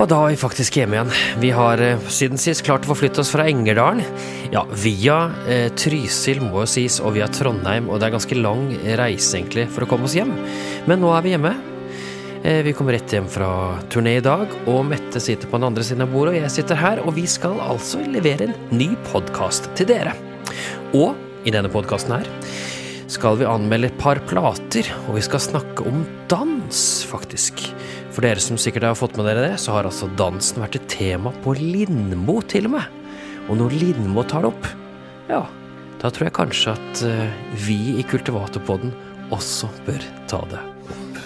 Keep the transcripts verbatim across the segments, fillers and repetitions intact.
Og da er vi faktisk hjemme igjen. Vi har eh, siden sist klart å forflytte oss fra Engerdalen. Ja, via eh, Trysil må jo sies, og via Trondheim, og det er ganske lang reise egentlig for å komme oss hjem. Men nå er vi hjemme. Eh, vi kommer rett hjem fra turné i dag, og Mette sitter på den andre siden av bordet, og jeg sitter her, og vi skal altså levere en ny podcast til dere. Og i denne podcasten her skal vi anmelde et par plater, og vi skal snakke om dans, faktisk. For dere som sikkert har fått med dere det, så har altså dansen vært et tema på Lindmo til og med. Og når Lindmo tar det opp, ja, da tror jeg kanskje at uh, vi i Kultivatorpodden også bør ta det opp.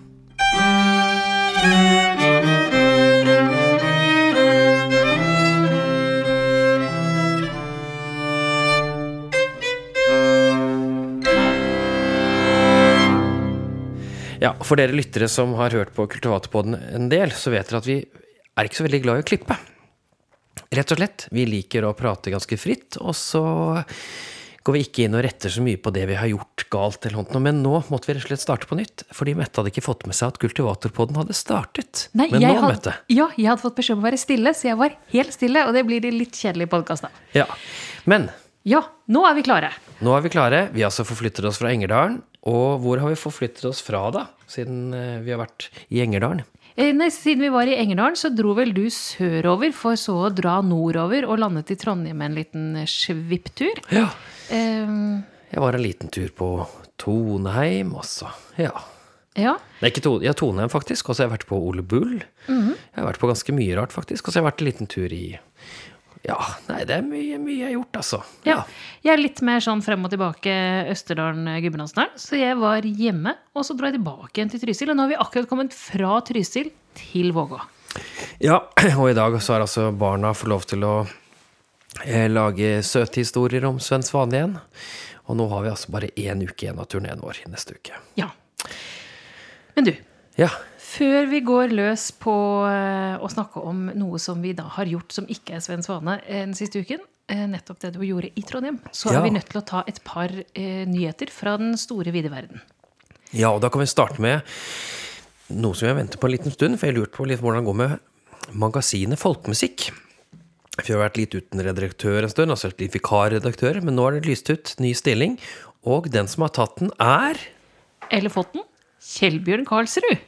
Ja, for dere lyttere som har hørt på Kultivatorpodden en del, så vet dere at vi er ikke så veldig glad i å klippe. Rett og slett, vi liker å prate ganske fritt, og så går vi ikke inn og retter så mye på det vi har gjort galt eller noe. Men nå måtte vi rett og slett starte på nytt, fordi Mette hadde ikke fått med seg at Kultivatorpodden hadde startet. Nei, Men nå, had, Mette. Ja, jeg hadde fått beskjed om å være stille, så jeg var helt stille, og det blir det litt kjedelig podcast da. Ja, men Ja, nå er vi klare. nå er vi klare. Vi har altså forflyttet oss fra Engerdalen, og hvor har vi forflyttet oss fra da, siden eh, vi har vært i Engerdalen? Eh, Nei, siden vi var i Engerdalen, så dro vel du sørover, for så å dra nordover, og landet i Trondheim med en liten eh, svipptur. Ja, Eh, jeg var en liten tur på Toneheim også, ja. ja, Nei, ikke Tone, ja, Toneheim faktisk, og så har jeg vært på Ole Bull. Mhm. Jeg har vært på ganske mye rart faktisk, og så har jeg vært en liten tur i, ja, nei, det er mye, mye jeg har gjort altså. ja. Jeg er litt mer sånn frem og tilbake Østerdalen, Gudbrandsdalen, så jeg var hjemme, og så dro jeg tilbake igjen til Trysil, og nå har vi akkurat kommet fra Trysil til Vågå. Ja, og i dag så har altså barna fått lov til å eh, lage søte historier om Sven Svane igjen, og nå har vi altså bare en uke igjen av turneen vår i neste uke. Ja. Men du, Ja, før vi går løs på eh, å snakke om noe som vi da har gjort som ikke er Sven Svane eh, den siste uken, eh, nettopp det du gjorde i Trondheim, så Ja. er vi nødt til å ta et par eh, nyheter fra den store vide verden. ja, og da kan vi starte med noe som jeg venter på en liten stund, for jeg lurte på litt hvordan det går med magasinet Folkemusikk. For jeg har vært litt uten redaktør en stund, altså litt vikarredaktør, men nå er det lyst ut ny stilling, og den som har tatt den er... Elefoten, Kjellbjørn Karlsrud.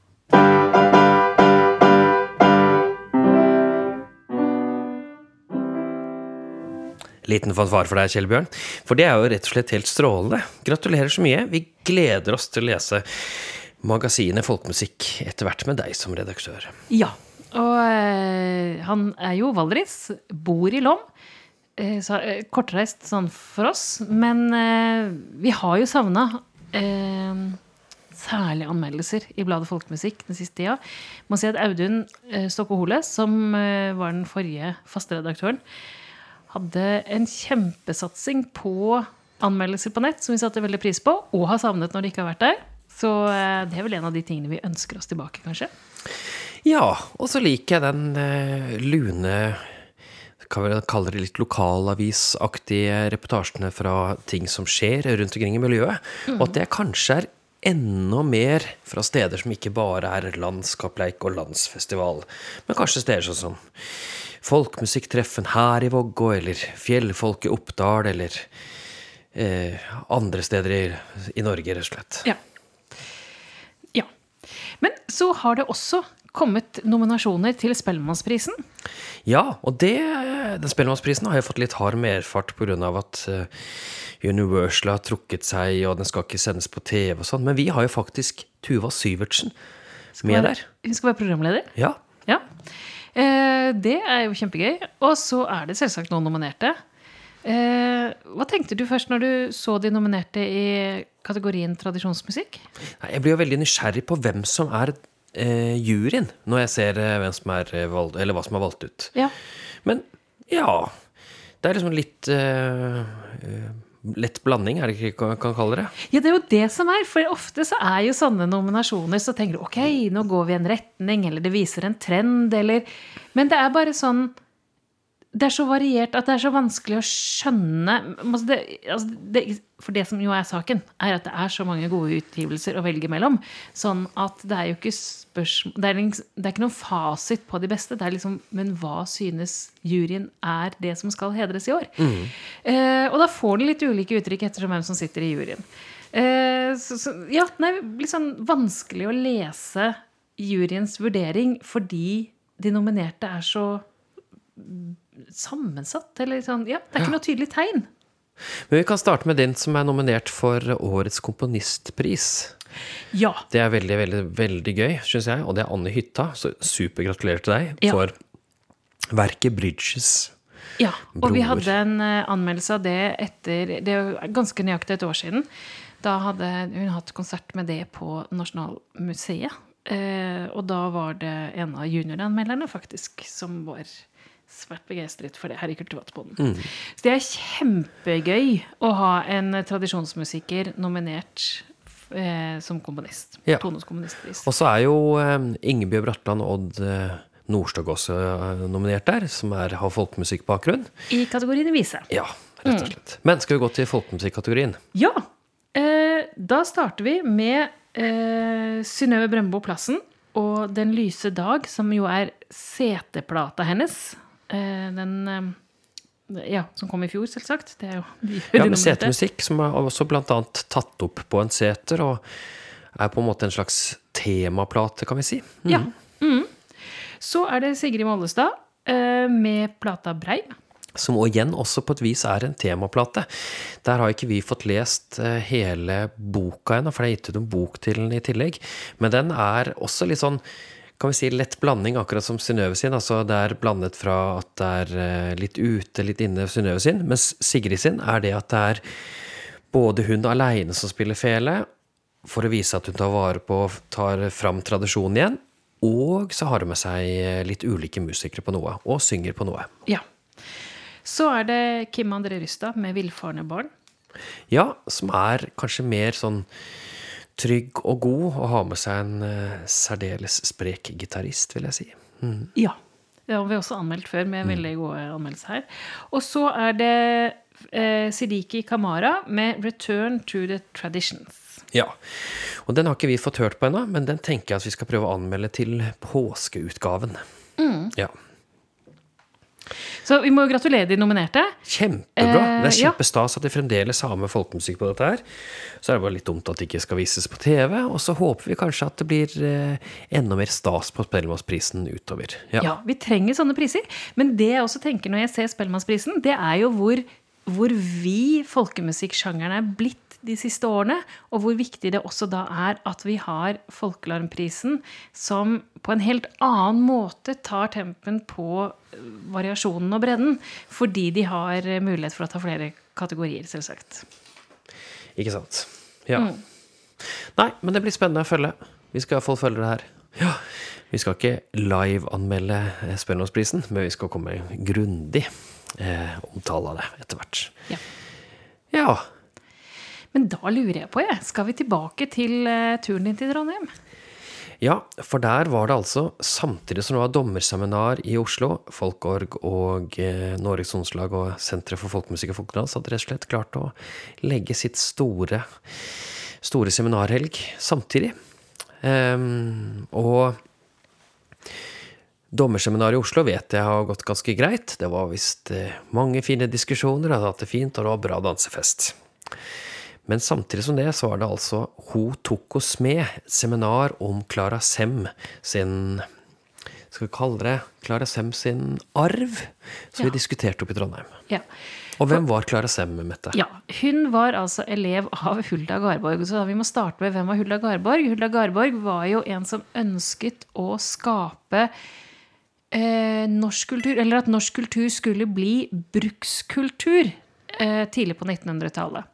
Liten fanfare for deg, Kjellbjørn. For det er jo rett og slett helt strålende. Gratulerer så mye. Vi gleder oss til å lese magasinet Folkemusikk etter hvert med deg som redaktør. Ja, og eh, han er jo Valdris, bor i Lom, eh, så, eh, kortreist sånn for oss, men eh, vi har jo savnet eh, særlig anmeldelser i bladet Folkemusikk den siste tida. Må si at Audun eh, Stokke Hole, som eh, var den forrige faste redaktøren, hadde en kjempesatsing på anmeldelser på nett, som vi satte veldig pris på, og har savnet når de ikke har vært der. Så eh, det er vel en av de tingene vi ønsker oss tilbake, kanskje. Ja, og så liker jeg den eh, lune, kan vi kalle det litt lokalavisaktige reportasjene fra ting som skjer rundt omkring i miljøet, mm. og at det kanskje er enda mer fra steder som ikke bare er landskapleik og landsfestival, men kanskje steder sånn som folkemusikktreffen her i Vågå, eller fjellfolk i Oppdal, eller eh, andre steder i, i Norge, rett og slett. Ja. Ja. Men så har det også kommet nominasjoner til Spellemannsprisen. Ja, og det, den Spellemannsprisen har jeg fått litt hard medfart på grunn av at uh, Universal har trukket seg, og den skal ikke sendes på T V og sånn, men vi har jo faktisk Tuva Syvertsen med der. Hun skal være programleder? Ja. Ja. Eh, det er jo kjempegøy. Og så er det selvsagt noen nominerte. Eh, hva tenkte du først når du så de nominerte i kategorien tradisjonsmusikk? Nei, jeg blir jo veldig nysgjerrig på hvem som er eh, juryen, når jeg ser eh, hvem som er valgt, eller hva som er valgt ut. Ja. Men ja, det er liksom litt eh, lett blanding, er det ikke jeg kan kalle det? Ja, det er jo det som er, for ofte så er jo sånne nominasjoner, så tenker du, ok, nå går vi en retning, eller det viser en trend, eller... Men det er bare sånn, det er så variert at det er så vanskelig å skjønne altså det, altså det, For det som jo er saken, er at det er så mange gode utgivelser å velge mellom. Sånn at det er jo ikke spørsmål det er, det er ikke noen fasit på de beste. Det er liksom, men hva synes juryen er det som skal hedres i år? Mm. Eh, og da får den litt ulike uttrykk ettersom hvem som sitter i juryen. Eh, så, så, ja, det er litt sånn vanskelig å lese juryens vurdering fordi de nominerte er så sammensatt, eller sånn, ja, det er ikke ja. Noe tydelig tegn. Men vi kan starte med den som er nominert for årets komponistpris. Ja. Det er veldig, veldig, veldig gøy, synes jeg, og det er Anne Hytta, så supergratulerer til deg ja. For verket Bridges. Ja, og Bror. Vi hadde en anmeldelse av det etter, det er ganske nøyaktig et år siden. Da hadde hun hatt konsert med det på Nasjonalmuseet, eh, og da var det en av junioranmelderne faktisk, som var svært begeistret for det her i Kulturvaterpodden. Mm. Så det er kjempegøy å ha en tradisjonsmusiker nominert eh, som komponist. Ja. Tonos komponistpris. Og så er jo eh, Ingebjørg Bratland og Odd eh, Nordstoga også eh, nominert der, som er, har folkemusikkbakgrunn. I kategorien vise. Ja, rett og slett. Mm. Men skal vi gå til folkemusikkategorien? Ja, eh, da starter vi med eh, Synnøve Brøndbo Plassen og Den lyse dag, som jo er seteplata hennes. Den ja, som kom i fjor selvsagt det er jo de ja, med setemusikk som er også blant annet tatt opp på en seter og er på en måte en slags temaplate, kan vi si mm. Ja, mm. Så er det Sigrid Mollestad med plata Breim som igjen også på et vis er en temaplate. Der har ikke vi fått lest hele boka ennå, for det er gitt ut en bok til den i tillegg, men den er også litt sånn kan vi si lett blanding, akkurat som Synnøve sin. Altså det er blandet fra at det er litt ute, litt inne Synnøve sin, mens Sigrid sin er det at det er både hun alene som spiller fele, for å vise at hun tar vare på, tar fram tradisjonen igjen, og så har hun med seg litt ulike musikere på noe, og synger på noe. Ja. Så er det Kim André Rystad med Villfarne barn. Ja, som er kanskje mer sånn trygg og god, og har med seg en uh, særdeles sprek gitarist, vil jeg si. Mm. Ja, det har vi også anmeldt før, med mm. veldig gode anmeldelser her. Og så er det uh, Sidiki Kamara med Return to the Traditions. Ja, og den har ikke vi fått hørt på ennå, men den tenker jeg at vi skal prøve å anmelde til påskeutgaven. Mm. Ja. Så vi må gratulere de nominerte. Kjempebra. Det er kjempestas at de fremdeles har med folkemusikk på dette her. Så er det bare litt dumt at det ikke skal vises på T V, og så håper vi kanskje at det blir eh, enda mer stas på Spellemannsprisen utover. Ja. Ja, vi trenger sånne priser. Men det jeg også tenker når jeg ser Spellemannsprisen, det er jo hvor, hvor vi folkemusikksjangerne er blitt de siste årene, og hvor viktig det også da er at vi har Folkealarmprisen som på en helt annen måte tar tempen på variasjonen og bredden, fordi de har mulighet for å ta flere kategorier, selvsagt. Ikke sant? Ja. Mm. Nei, men det blir spennende å følge. Vi skal i hvert fall følge det her. Ja. Vi skal ikke live-anmelde Spellemannsprisen, men vi skal komme grundig eh, omtale av det etter hvert. Ja. Ja. Men da lurer jeg på, jeg. Skal vi tilbake til uh, turen din til Trondheim? Ja, for der var det altså, samtidig som det var dommerseminar i Oslo, Folkorg og eh, Norges Ungdomslag og Senteret for folkemusikk og folkedans hadde rett og slett klart å legge sitt store, store seminarhelg samtidig. Um, og dommerseminar i Oslo vet jeg har gått ganske greit. Det var vist eh, mange fine diskusjoner, det hadde hatt det fint, og det var bra dansefest. Men samtidig som det så var det altså Ho tok oss med, et seminar om Clara Sem sin, skal vi kalle det, Clara Sem sin arv, som ja. Vi diskuterte opp i Trondheim. Ja. Og hvem var Clara Sem, Mette? Ja, hun var altså elev av Hulda Garborg, så vi må starte med hvem var Hulda Garborg. Hulda Garborg var jo en som ønsket å skape eh, norsk kultur, eller at norsk kultur skulle bli brukskultur eh, tidlig på nittenhundretallet.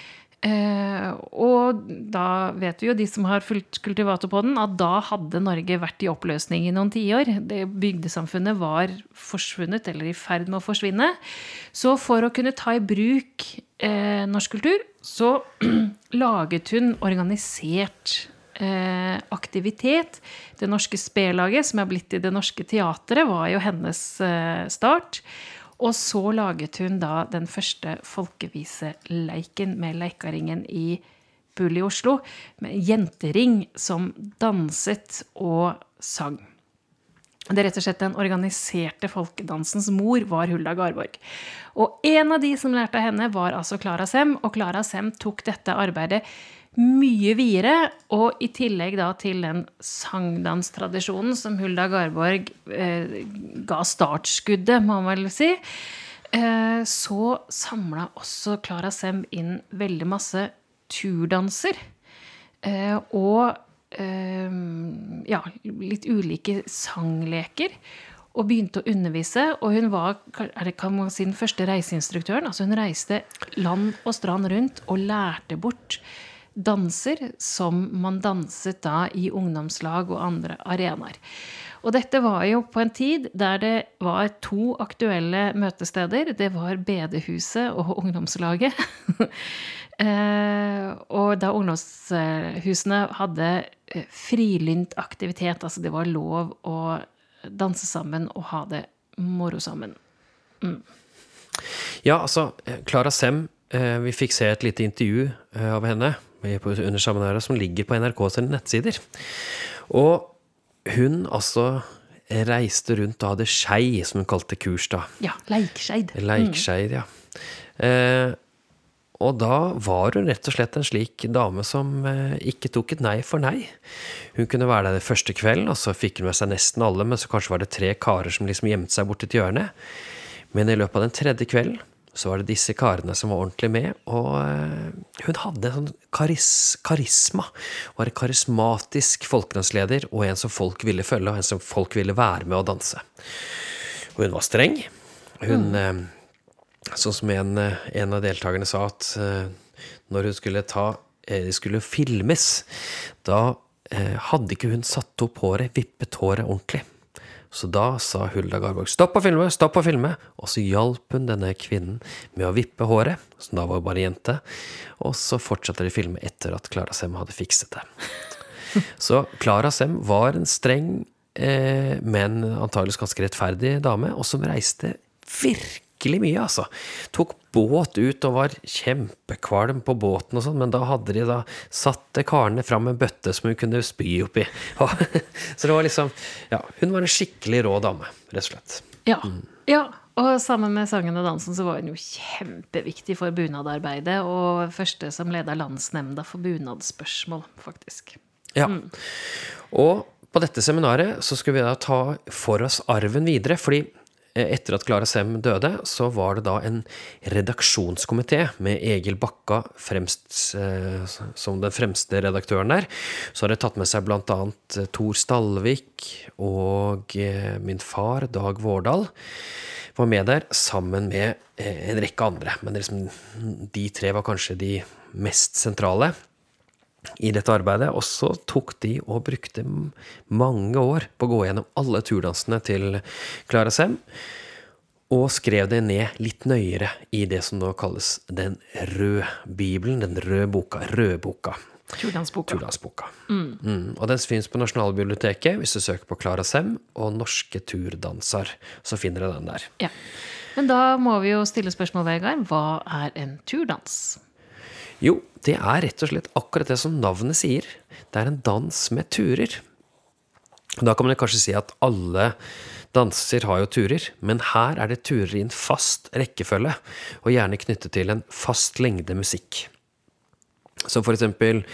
Uh, og da vet vi jo, de som har fulgt Kulturvaterpodden, at da hadde Norge vært i oppløsning i noen tiår. Det bygdesamfunnet var forsvunnet, eller i ferd med å forsvinne. Så for å kunne ta i bruk uh, norsk kultur, så laget hun organisert uh, aktivitet. Det norske spellaget, som er blitt i det norske teatret, var jo hennes uh, start. Og så laget hun da den første folkeviseleiken med Leikaringen i Bull i Oslo, med jentering som danset og sang. Det er rett og slett den organiserte folkedansens mor var Hulda Garborg. Og en av de som lærte av henne var altså Clara Sem, og Clara Sem tok dette arbeidet mye videre, og i tillegg da til den sangdanstradisjonen som Hulda Garborg eh, ga startskuddet, må man vel si, eh, så samlet også Clara Sem inn veldig masse turdanser, eh, og ja, litt ulike sangleker, og begynte å undervise, og hun var, er det kan man si, den første reiseinstruktøren, altså hun reiste land og strand rundt og lærte bort danser som man danset da i ungdomslag og andre arenaer. Og dette var jo på en tid der det var to aktuelle møtesteder, det var Bedehuset og ungdomslaget, Eh, og da ungdomshusene hadde frilynt aktivitet, altså det var lov å danse sammen og ha det moro sammen. Mm. Ja, altså, Clara Sem, eh, vi fikk se et lite intervju eh, av henne under seminaret som ligger på N R K's nettsider. Og hun altså reiste rundt og hadde skei, som hun kalte kurs da. Ja, leikskjeid. Leikskjeid, ja. Eh, Og da var hun rett og slett en slik dame som eh, ikke tok et nei for nei. Hun kunne være der den første kvelden, og så fikk hun med seg nesten alle, men så kanskje var det tre karer som liksom gjemte seg bort i et hjørne. Men i løpet av den tredje kvelden, så var det disse karene som var ordentlig med, og eh, hun hadde en sånn karis, karisma, var en karismatisk folkedansleder, og en som folk ville følge, og en som folk ville være med å danse. Og hun var streng. Hun... Mm. Eh, Sånn som en, en av deltakerne sa at uh, når hun skulle ta, eh, skulle filmes, da eh, hadde ikke hun satt opp håret, vippet håret ordentlig. Så da sa Hulda Garborg, stopp å filme, stopp å filme, og så hjalp hun denne kvinnen med å vippe håret, som da var bare jente, og så fortsatte de filme etter at Clara Sem hadde fikset det. Så Clara Sem var en streng, eh, men antageligvis ganske rettferdig dame, og som reiste virkelig mye, altså. Tok båt ut og var kjempekvalm på båten og sånn, men da hadde de da satte karene fram en bøtte som hun kunne spy oppi. Så det var liksom, ja, hun var en skikkelig rå dame, rett og slett. Ja, mm. ja. Og sammen med sangen og dansen så var hun jo kjempeviktig for bunadarbeidet, og første som ledet landsnemnda for bunadspørsmål, faktisk. Ja, mm. og på dette seminaret så skulle vi da ta for oss arven videre, fordi etter at Clara Sem døde, så var det da en redaksjonskomité med Egil Bakka fremst, eh, som den fremste redaktøren der. Så har det tatt med seg blant annet Tor Stalvik og eh, min far, Dag Vårdal, var med der sammen med eh, en rekke andre. Men liksom, de tre var kanskje de mest sentrale i dette arbeidet, og så tok de og brukte mange år på å gå gjennom alle turdansene til Clara Sem, og skrev det ned litt nøyere i det som nå kalles den røde bibelen, den røde boka, rødboka. Turdansboka. Turdansboka. Mm. Mm. Og den finnes på Nasjonalbiblioteket, hvis du søker på Clara Sem og norske turdanser, så finner du den der. Ja. Men da må vi jo stille spørsmål, Vegard. Hva er en turdans? Jo, det er rett og slett akkurat det som navnet sier. Det er en dans med turer. Da kan man kanskje si at alle danser har jo turer, men her er det turer i en fast rekkefølge, og gjerne knyttet til en fast lengde musikk. Så for eksempel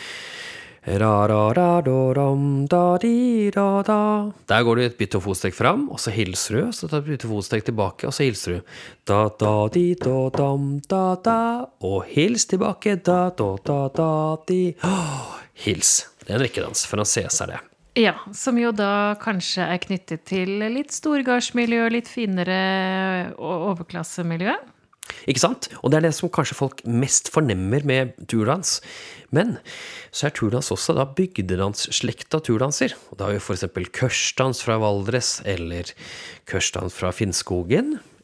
ra-ra-ra-do-ram-da-di-da-da. Der går du et bytte- og fotsteg fram, og så hilser du, så tar du et bytte- og fotsteg tilbake, og så hilser du da-da-di-da-dam-da-da, og hils tilbake, da-da-da-da-di. Hils. Det er en rekkedans, for han ses er det. Ja, som jo da kanskje er knyttet til litt storgardsmiljø, litt finere overklassemiljø. Ikke sant? Og det er det som kanskje folk mest fornemmer med turdans. Men så er turdans også da bygdedans, slekt av turdanser. Og da har vi for eksempel kørsdans fra Valdres, eller kørsdans fra Finnskogen,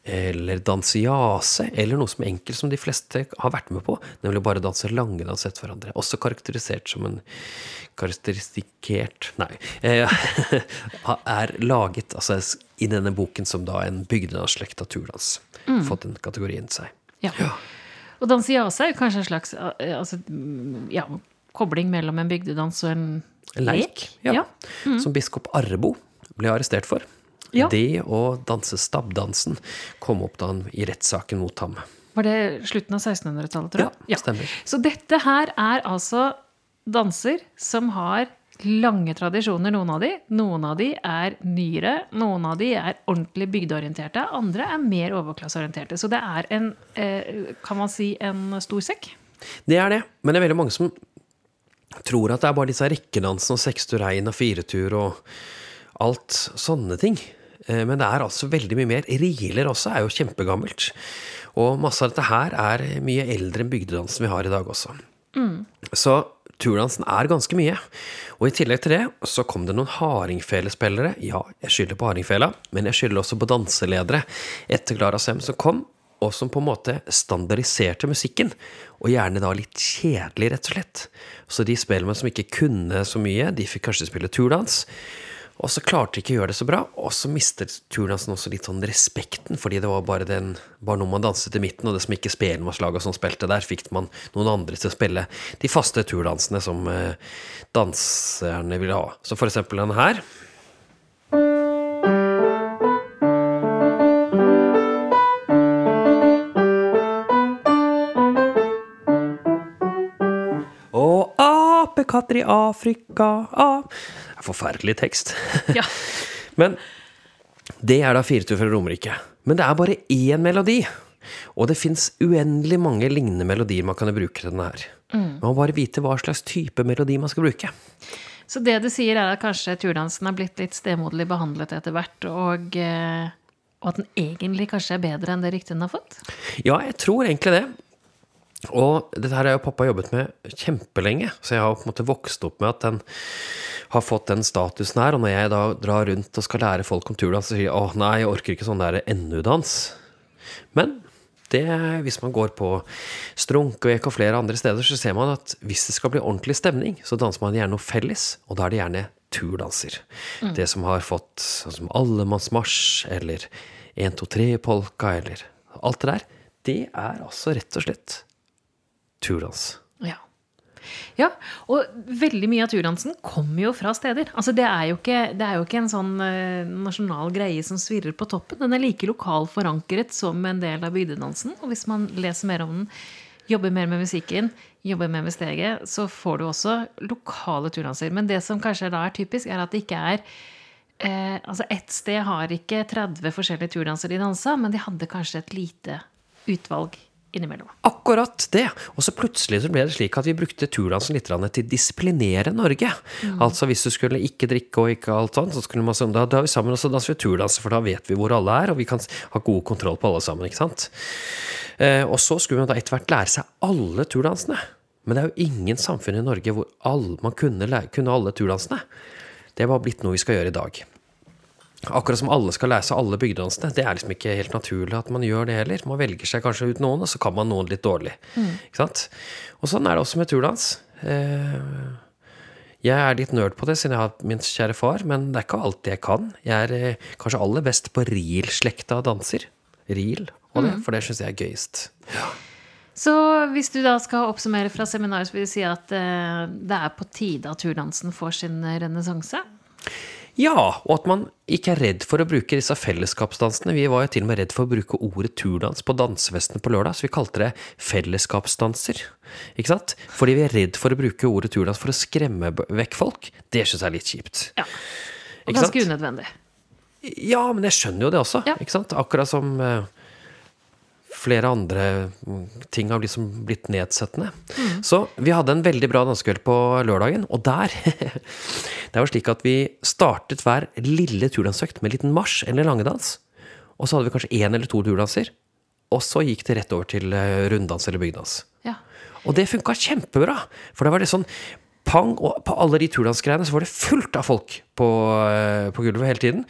eller dansiase, eller noe som er enkelt som de fleste har vært med på, nemlig bare danse lange dans etter hverandre. Også karakterisert som en karakteristikert, nei, eh, er laget altså, i denne boken som da en bygdedansslekt av turdans. Mm. Fått den kategorien seg. Ja. ja. Og dansiase er jo kanskje en slags altså, ja, kobling mellom en bygdedans og en, en lek. Ja. ja. Mm. Som biskop Arrebo ble arrestert for. Ja. Det å danse stabbdansen kom opp da han i rettssaken mot ham. Var det slutten av sekstenhundretallet, tror jeg? Ja, stemmer. Ja. Så dette her er altså danser som har lange tradisjoner, noen av de. Noen av de er nyere, noen av de er ordentlig bygdeorienterte, andre er mer overklasseorienterte. Så det er en, kan man si, en stor sekk? Det er det, men det er veldig mange som tror at det er bare disse rekkedansen og sekstur, rein og firetur og alt sånne ting. Men det er altså veldig mye mer. Rieler også er jo kjempegammelt. Og masse av dette her er mye eldre enn bygdedansen vi har i dag også. Mm. Så turdansen er ganske mye. Og i tillegg til det så kom det noen hardingfelespillere. Ja, jeg skylder på hardingfela, men jeg skylder også på danseledere etter Clara Sem som kom, og som på en måte standardiserte musikken, og gjerne da litt kjedelig rett og slett. Så de spillene som ikke kunne så mye, de fikk kanskje spille turdans, og så klarte de ikke å gjøre det så bra, og så mistet turdansen også litt sånn respekten, fordi det var bare, den, bare noe man danset i midten, og det som ikke spelen var slag og sånn spilte der, fikk man noen andre til å spille de faste turdansene som eh, danserne ville ha. Så for eksempel denne her. Og apekatter i Afrika, ah. Forferdelig tekst. Ja. Men det er da firetur fra Romerike. Men det er bare én melodi. Og det finnes uendelig mange lignende melodier man kan bruke til denne her. Mm. Man må bare vite hva slags type melodi man skal bruke. Så det du sier er at kanskje turdansen har blitt litt stemoderlig behandlet etter hvert, og, og at den egentlig kanskje er bedre enn det ryktet den har fått? Ja, jeg tror egentlig det. Og dette her har jo pappa jobbet med kjempelenge, så jeg har på en måte vokst opp med at den har fått den statusen her, og når jeg da drar rundt og skal lære folk om turdans, så sier jeg, åh nei, jeg orker ikke sånn der ennudans. Men det, hvis man går på Strunkevek og flere andre steder, så ser man at hvis det skal bli ordentlig stemning, så danser man gjerne noe felles, og da er det gjerne turdanser. Mm. Det som har fått, sånn som Allemannsmarsj, eller en, to, tre polka, eller alt det der, det er altså rett og slett turdans. Ja. Ja, og veldig mye av turdansen kommer jo fra steder. Altså det er jo ikke, det er jo ikke en sånn uh, nasjonal greie som svirrer på toppen. Den er like lokal forankret som en del av bygdedansen. Og hvis man leser mer om den, jobber mer med musikken, jobber mer med steget, så får du også lokale turdanser. Men det som kanskje da er typisk, er at det ikke er uh, altså ett sted har ikke tretti forskjellige turdanser de dansa, men de hadde kanskje et lite utvalg innimellom. Akkurat det. Og så plutselig så ble det slik at vi brukte turdansen litt til å disiplinere Norge. Mm. Altså hvis du skulle ikke drikke og ikke alt sånt, så skulle man sånn, da drar vi sammen og så danser vi turdanser, for da vet vi hvor alle er, og vi kan ha god kontroll på alle sammen, ikke sant? Eh, og så skulle man da etter hvert lære seg alle turdansene. Men det er jo ingen samfunn i Norge hvor all, man kunne, lære, kunne alle turdansene. Det var blitt noe vi skal gjøre i dag. Akkurat som alle skal lære seg alle bygdedansene. Det er liksom ikke helt naturlig at man gjør det heller. Man velger seg kanskje ut noen, og så kan man noen litt dårlig. Mm. Ikke sant? Og sånn er det også med turdans. Jeg er litt nørd på det, siden jeg har min kjære far, men det er ikke alltid jeg kan. Jeg er kanskje aller best på Riel-slekta danser. Riel, og det, mm. for det synes jeg er gøyest. Ja. Så hvis du da skal oppsummere fra seminaret, så vil du si at det er på tide at turdansen får sin renessanse? Ja, og at man ikke er redd for å bruke disse fellesskapsdansene. Vi var jo til og med redd for å bruke ordet turdans på dansefesten på lørdag, så vi kalte det fellesskapsdanser. Ikke sant? Fordi vi er redd for å bruke ordet turdans for å skremme vekk folk. Det synes jeg er litt kjipt. Ja, og ganske unødvendig. Ja, men jeg skjønner jo det også, ja. Ikke sant? Akkurat som uh, flere andre ting har liksom blitt nedsettende. Mm. Så vi hadde en veldig bra danskveld på lørdagen, og der, det var slik at vi startet hver lille turdansøkt med en liten marsj eller langedans, og så hadde vi kanskje en eller to turdanser, og så gikk det rett over til runddans eller bygdans. Ja. Og det funket kjempebra, for det var det sånn pang, og på alle de turdansgreiene så var det fullt av folk på, på gulvet hele tiden,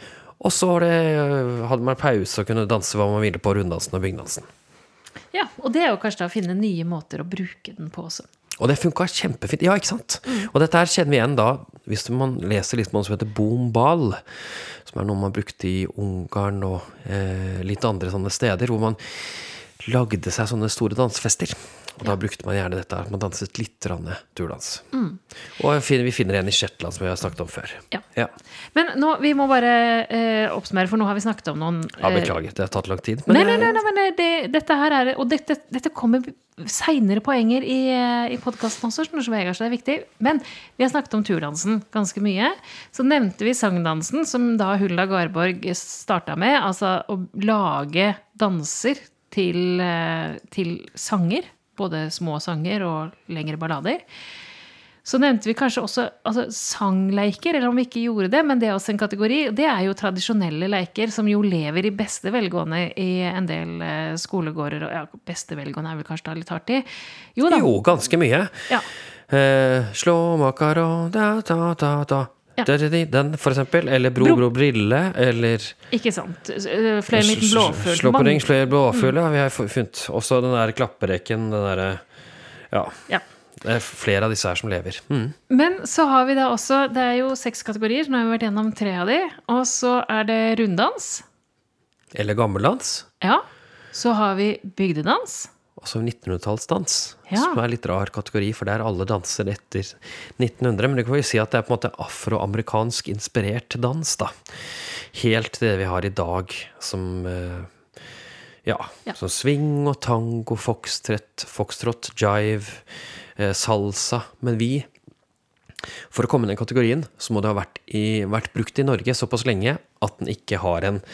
Og så var det, hadde man pause og kunne danse hva man ville på runddansen og bygdansen. Ja, og det er jo kanskje da å finne nye måter å bruke den på også. Og det funket kjempefint, ja, ikke sant? Mm. Og dette her kjenner vi igjen da, hvis man leser litt om noe som heter bombal, som er noe man brukte i Ungarn og eh, litt andre sånne steder, hvor man lagde seg sånne store dansfester. Og da brukte man gjerne dette, man danset litt rann turdans. Mm. Og vi finner en i Shetland som vi har snakket om før. Ja. Ja. Men nå, vi må bare eh, oppsummere, for nå har vi snakket om noen... Eh, ja, beklager, det har tatt lang tid. Men nei, nei, nei, nei, men det, dette her er... Og dette, dette kommer senere poenger i, i podcasten også, så Vegard, det er viktig. Men vi har snakket om turdansen ganske mye. Så nevnte vi sangdansen, som da Hulda Garborg startet med, altså å lage danser til, til sanger, både små sanger og lengre ballader. Så nevnte vi kanskje også altså, sangleiker, eller om vi ikke gjorde det, men det er også en kategori. Det er jo tradisjonelle leiker som jo lever i beste velgående i en del eh, skolegårder. Og ja, beste velgående er vel kanskje da litt hardt i. Jo da. Jo, ganske mye. Ja. Eh, slå makaro, da, da, da, da. Ja. Den, for eksempel. Eller Bro, bro, brille, eller... Ikke sant. Fløy en liten blåfugl. Slå på ring, fløy en blåfugl, mm. ja. Vi har funnet også den der klapperekken, den der... Ja. Ja. Det er flere av disse her som lever. Mm. Men så har vi da også, det er jo seks kategorier, nå har vi vært gjennom tre av de, og så er det runddans. Eller gammeldans. Ja, så har vi bygdedans. Og så nittenhundretallsdans, ja. Som er litt rar kategori, for der alle danser etter nittenhundre, men det kan vi si at det er på en måte afroamerikansk inspirert dans, da. Helt det vi har i dag, som... Ja, ja. Sånn swing og tango, foxtrot, foxtrot, jive, eh, salsa. Men vi, for å komme i den kategorien, så må det ha vært, i, vært brukt i Norge såpass lenge at den ikke har en,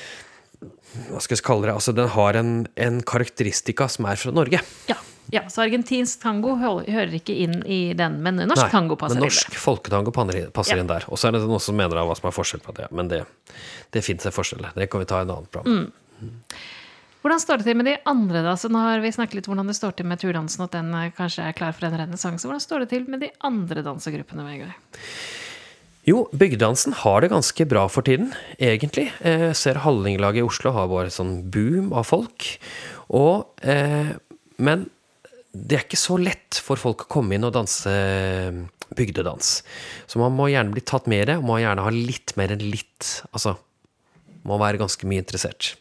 hva skal jeg kalle det, altså den har en, en karakteristika som er fra Norge. Ja, ja, så argentinsk tango hører ikke inn i den, men norsk Nei, tango passer inn. Men norsk folketango passer ja. inn der. Og så er det noen som mener av hva som er forskjell på det, men det, det finnes en forskjell. Det kan vi ta i en annen program. Mm. Hvordan står det til med de andre da? Så nå har vi snakket litt hvordan det står til med turdansen, at den kanskje er klar for en renessanse. Hvordan står det til med de andre dansegruppene, Vegard? Jo, bygdansen har det ganske bra for tiden, egentlig. Jeg ser Hallinglaget i Oslo har bare sånn boom av folk. Og, eh, men det er ikke så lett for folk å komme inn og danse bygdedans. Så man må gjerne bli tatt med det, og må gjerne ha litt mer enn litt. Altså, må være ganske mye interessert.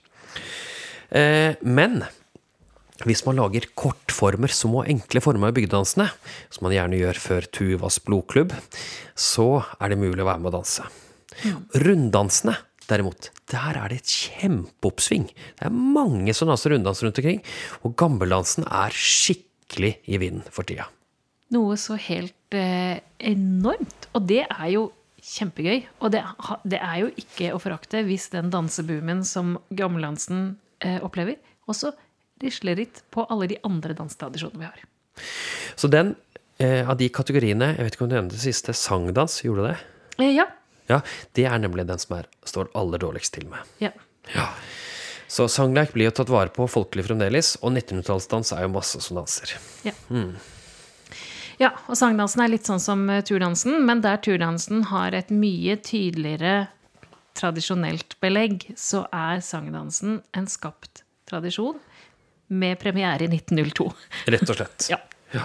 Eh, men hvis man lager kortformer, små enkle former av bygdedansene, som man gjerne gjør før Tuvas blodklubb, så er det mulig å være med å danse. Mm. Runddansene, derimot, der er det et kjempeoppsving. Det er mange som danser runddans rundt omkring, og gammeldansen er skikkelig i vinden for tida. Noe så helt eh, enormt, og det er jo kjempegøy, og det, det er jo ikke å forakte hvis den danseboomen som gammeldansen opplever, og så risler litt på alle de andre danstradisjonene vi har. Så den eh, av de kategoriene, jeg vet ikke om du nevnte det siste, sangdans, gjorde det? Eh, ja. Ja, det er nemlig den som er, står aller dårligst til med. Ja. Ja. Så sangleik blir jo tatt vare på folkelig fremdeles, og nittenhundretallsdans er jo masse som danser. Ja. Mm. Ja, og sangdansen er litt sånn som turdansen, men der turdansen har et mye tydeligere tradisjonelt belegg, så er sangdansen en skapt tradisjon med premiere i nitten null to. Rett og slett. Ja. Ja.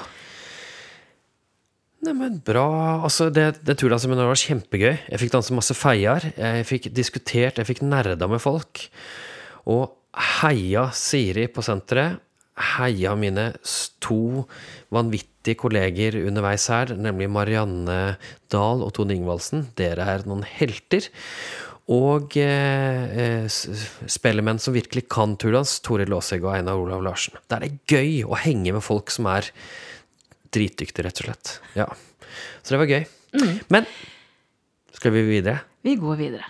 Nei, men bra. Altså, det, det turdansen var kjempegøy. Jeg fikk danse masse feier. Jeg fikk diskutert, jeg fikk nerda med folk. Og heia Siri på senteret. Heia mine to vanvittige kolleger underveis her, nemlig Marianne Dahl og Tone Ingvaldsen. Dere er noen helter. Og eh, spellemenn som virkelig kan turdans, Tore Låsegg og Einar Olav Larsen. Det er det gøy å henge med folk som er dritdyktige, rett og slett. Ja. Så det var gøy. Mm. Men skal vi videre? Vi går videre.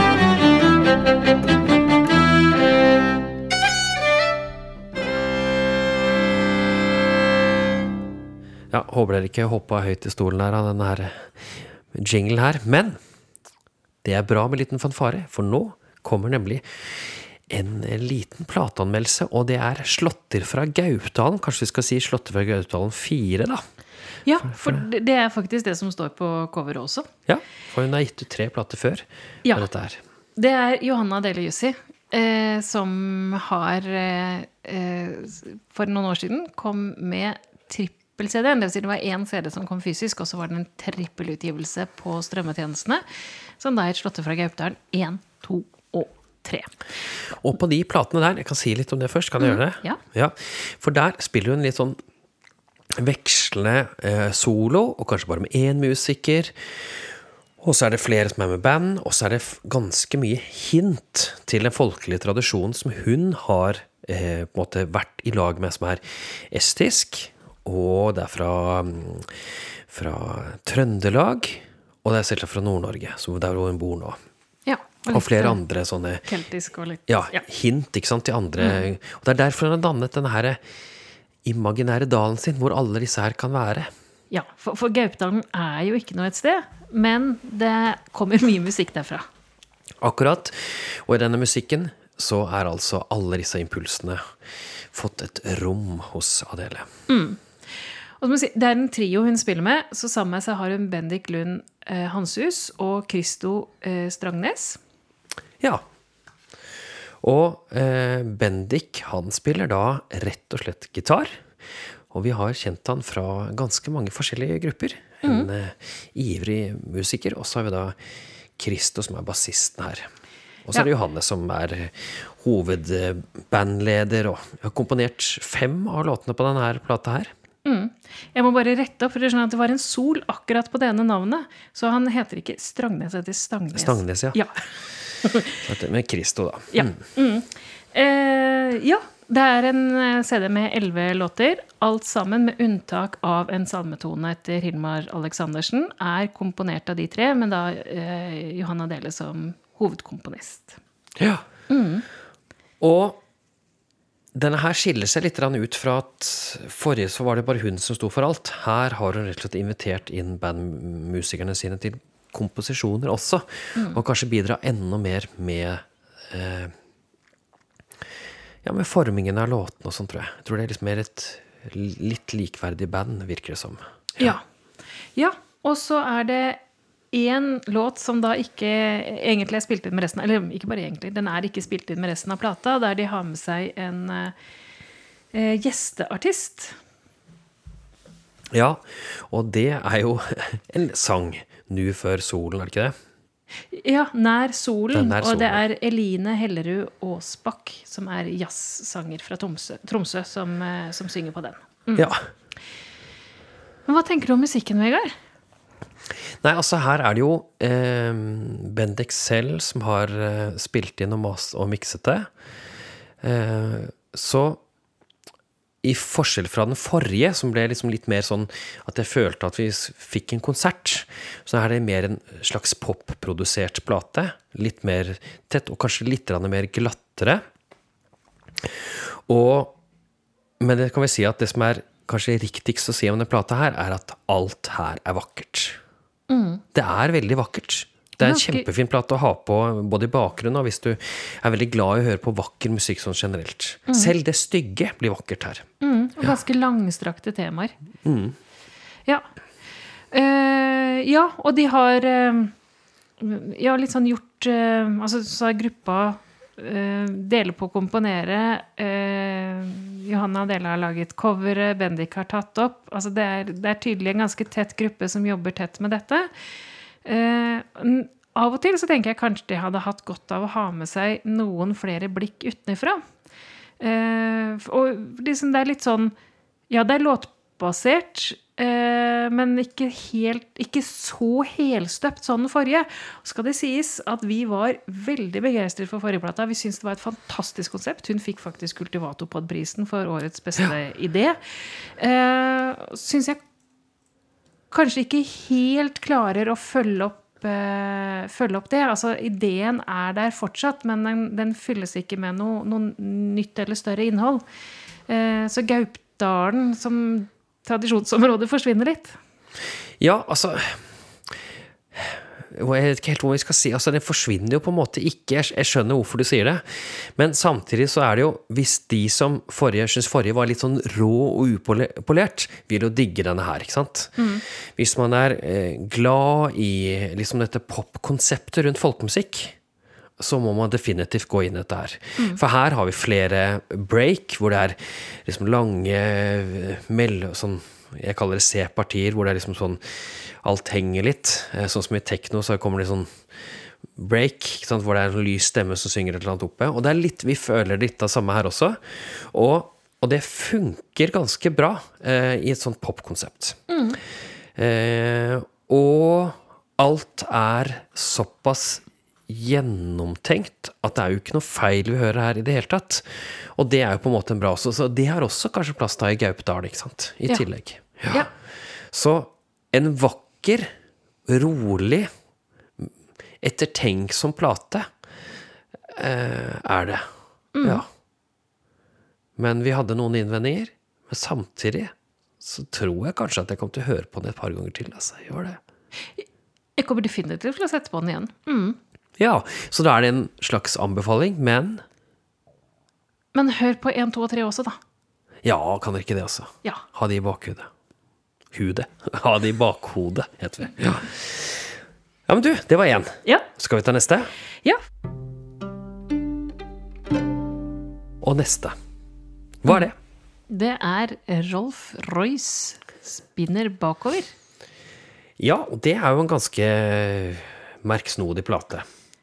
Ja, håper dere ikke hoppet høyt i stolen her av denne her jingle her, men det er bra med liten fanfare, for nå kommer nemlig en liten plateanmeldelse, og det er Slåtter fra Gautdalen. Kanskje vi skal si Slåtter fra Gautdalen fire, da? Ja, for det er faktisk det som står på coveret også. Ja, for hun har gitt ut tre plater før. Ja, dette her. Det er Johanna Deli Jussi, eh, som har eh, for noen år siden kom med trippel-C D-en. Det vil si det var en C D som kom fysisk, og så var det en trippelutgivelse på strømmetjenestene, som da er et slåtte fra Gaupdalen en, to og tre. Og på de platene der, jeg kan si litt om det først, kan jeg mm, gjøre det? Ja. Ja. For der spiller hun litt sånn vekslende eh, solo, og kanskje bare med en musiker, og så er det flere som er med band, og så er det ganske mye hint til en folkelig tradisjon som hun har eh, på en måte vært i lag med, som er estisk, og det er fra, fra Trøndelag, og det er selv fra Nord-Norge, som der hvor hun bor nå. Ja, og, og flere andre sånne keltisk og litt, ja, ja. hint, ikke sant, til andre. Mm. Og det er derfor hun har dannet denne her imaginære dalen sin, hvor alle disse her kan være. Ja, for, for Gaupdalen er jo ikke noe et sted, men det kommer mye musikk derfra. Akkurat. Og i denne musikken så er altså alle disse impulsene fått et rom hos Adele. Mm. Og si, det er en trio hun spiller med, så sammen med seg har hun Bendik Lund eh, Hanshus og Kristo eh, Strangnes. Ja. Og eh, Bendik, han spiller da rett og slett gitar. Og vi har kjent han fra ganske mange forskjellige grupper. En mm. eh, ivrig musiker, og så har vi da Kristo som er bassisten her. Og så ja. er det Johannes som er hovedbandleder, og har komponert fem av låtene på denne plata her. Mm. Jeg må bare rette opp, for det, det var en sol akkurat på denne navnet, så han heter ikke Strangnes, det heter Stangnes. Stangnes, ja. Ja. Med Kristo da. Ja. Mm. Eh, ja, det er en C D med elleve låter. Alt sammen med unntak av en salmetone etter Hilmar Alexandersen er komponert av de tre, men da eh, Johanna Dele som hovedkomponist. Ja. Mm. Og denne her skiller seg litt ut fra at forrige så var det bare hun som stod for alt. Her har hun rett og slett invitert inn bandmusikerne sine til komposisjoner også, mm. og kanskje bidra enda mer med eh, ja, med formingen av låten og sånt, tror jeg. Jeg tror det er litt mer et litt likverdig band, virker det som. Ja, ja. Og så er det en låt som da ikke egentlig er spilt inn med resten, eller ikke bare egentlig, den er ikke spilt inn med resten av plata, der de har med seg en eh, gjesteartist. Ja, og det er jo en sang, Nu før solen, er det ikke det? Ja, Nær solen, nær solen. Og det er Eline Hellerud Aasbakk, som er jazzsanger fra Tromsø, Tromsø som, eh, som synger på den. Mm. Ja. Men hva tenker du om musikken, Vegard? Nei, altså her er det jo eh, Bendik selv som har eh, spilt inn og, mas og mikset det. Eh, så i forskjell fra den forrige, som ble liksom litt mer sånn at jeg følte at vi fikk en konsert, så er det mer en slags pop-produsert plate. Litt mer tett, og kanskje litt mer glattere. Og, men det kan vi si at det som er kanskje riktigst å si om den plata her, er at alt her er vakkert. Mm. Det er veldig vakkert. Det er en kjempefin plate å ha på både i bakgrunnen, og hvis du er veldig glad i å høre på vakker musikk sånn generelt. Mm. Selv det stygge blir vakkert her. Mm, og ganske ja. langstrakte temaer. Mm. Ja. Uh, ja, og de har uh, ja, litt sånn gjort uh, altså så er gruppa uh, deler på å komponere. Uh, Johanna Dele har laget coveret, Bendik har tatt opp. Altså det er, det er tydelig en ganske tett gruppe som jobber tett med dette. Uh, av og til så tenker jeg kanskje de hadde hatt godt av å ha med seg noen flere blikk utenifra. Uh, og liksom det er litt sånn, ja, det er låtbasert, uh, men ikke helt, ikke så helstøpt sånn den forrige. Skal det sies at vi var veldig begeistret for forrige plata. Vi synes det var et fantastisk konsept. Hun fikk faktisk Kultivatorpod-prisen for årets beste ja. idé. Uh, synes jeg kanskje ikke helt klarer å følge opp, uh, følge opp det. Altså, ideen er der fortsatt, men den, den fylles ikke med noe, noe nytt eller større innhold. Uh, så Gaupdalen som tradisjonsområde forsvinner litt. Ja, altså... Jeg vet ikke helt hva vi skal si. Altså, det forsvinner jo på en måte ikke. Jeg, jeg skjønner hvorfor du sier det. Men samtidig så er det jo, hvis de som forrige, synes forrige var litt sånn rå og upolert, vil jo digge denne her, ikke sant? Mm. Hvis man er eh, glad i liksom dette popkonseptet rundt folkemusikk, så må man definitivt gå inn i dette her. Mm. For her har vi flere break, hvor det er liksom lange mell, sånn, jeg kaller det C-partier, hvor det er liksom sånn, alt henger litt. Sånn som i techno, så kommer det sånn break, ikke sant, hvor det er en lys stemme som synger et eller annet oppe. Og det er litt, vi føler litt av samme her også. Og, og det funker ganske bra eh, i et sånt popkonsept. Mm. Eh, og alt er såpass gjennomtenkt at det er jo ikke noe feil vi hører her i det hele tatt. Og det er jo på en måte en bra også. Så det har også kanskje plass da i Gaupdal, ikke sant? I ja. tillegg. Ja. Ja. Så en vakker, rolig, ettertenksom plate eh, er det. Mm. Ja. Men vi hadde noen innvendinger, men samtidig så tror jeg kanskje at jeg kommer til å høre på den et par ganger til. Altså, jeg gjør det. Jeg kommer definitivt til å sette på den igjen. Mm. Ja, så da er det en slags anbefaling, men... Men hør på en, to og tre også, da. Ja, kan dere ikke det også? Ja. Ha det i bakhudet. Hudet. Ha det i bakhodet, heter vi. Ja. Ja, men du, det var en. Ja. Skal vi ta neste? Ja. Og neste. Hva er det? Det er Rolf Royce spinner bakover. Ja, og det er jo en ganske merksnodig plate.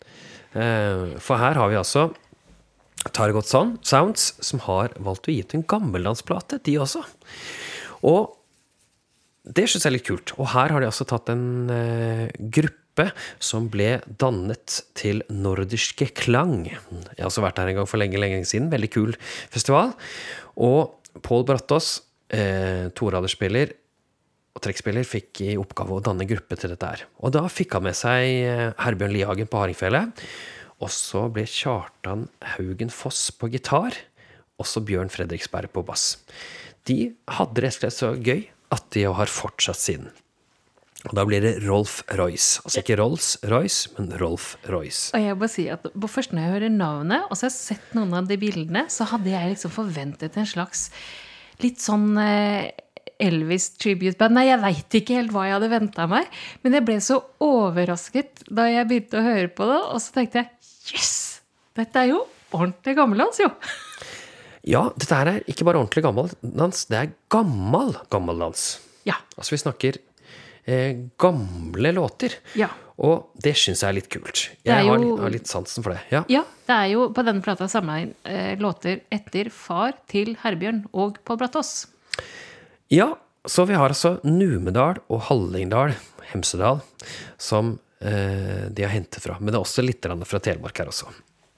For her har vi altså Targot Sounds, som har valgt å gi ut en gammellandsplate, de også. Og det synes jeg er litt kult. Og her har de altså tatt en uh, gruppe som ble dannet til Nordiske Klang. Jeg har også vært her en gang for lenge, lenge siden. Veldig kul festival. Og Pål Brattås, uh, toraderspiller og trekkspiller, fikk i oppgave å danne gruppe til dette her. Og da fikk han med seg uh, Herbjørn Lihagen på Hardingfele. Og så ble Kjartan Haugen Foss på gitar, og så Bjørn Fredriksberg på bass. De hadde rett og slett så gøy at de har fortsatt siden. Og da blir det Rolf Royce. Altså ikke Rolls Royce, men Rolf Royce. Og jeg må si at på først når jeg hører navnet, og så har jeg sett noen av de bildene, så hadde jeg liksom forventet en slags litt sånn Elvis tribute-band. Nei, jeg vet ikke helt hva jeg hadde ventet meg, men jeg ble så overrasket da jeg begynte å høre på det, og så tenkte jeg, yes! Dette er jo ordentlig gammeldans, jo. Ja, dette her er ikke bare ordentlig gammeldans, det er gammel gammeldans. Ja. Altså vi snakker eh, gamle låter. Ja. Og det synes jeg er litt kult. Jeg jo, har, har litt sansen for det. Ja. Ja, det er jo på denne plata samlet inn eh, låter etter far til Herbjørn og Pål Brattås. Ja, så vi har altså Numedal og Hallingdal, Hemsedal, som eh, de har hentet fra. Men det er også litt fra Telemark her også.